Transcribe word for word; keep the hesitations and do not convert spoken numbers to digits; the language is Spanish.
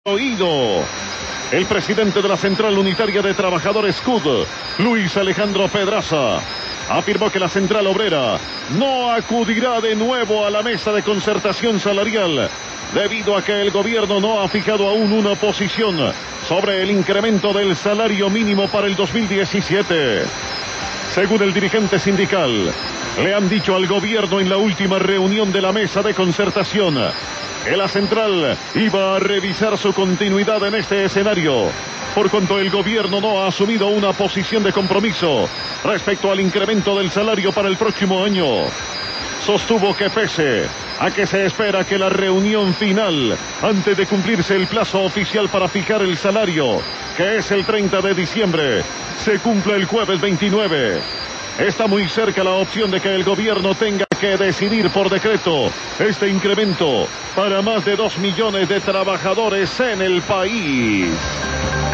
Oído. El presidente de la Central Unitaria de Trabajadores C U D, Luis Alejandro Pedraza, afirmó que la Central Obrera no acudirá de nuevo a la mesa de concertación salarial debido a que el gobierno no ha fijado aún una posición sobre el incremento del salario mínimo para el dos mil diecisiete. Según el dirigente sindical, le han dicho al gobierno en la última reunión de la mesa de concertación que la central iba a revisar su continuidad en este escenario, por cuanto el gobierno no ha asumido una posición de compromiso respecto al incremento del salario para el próximo año. Sostuvo que pese a que se espera que la reunión final, antes de cumplirse el plazo oficial para fijar el salario, que es el treinta de diciembre, se cumpla el jueves veintinueve. Está muy cerca la opción de que el gobierno tenga que decidir por decreto este incremento para más de dos millones de trabajadores en el país.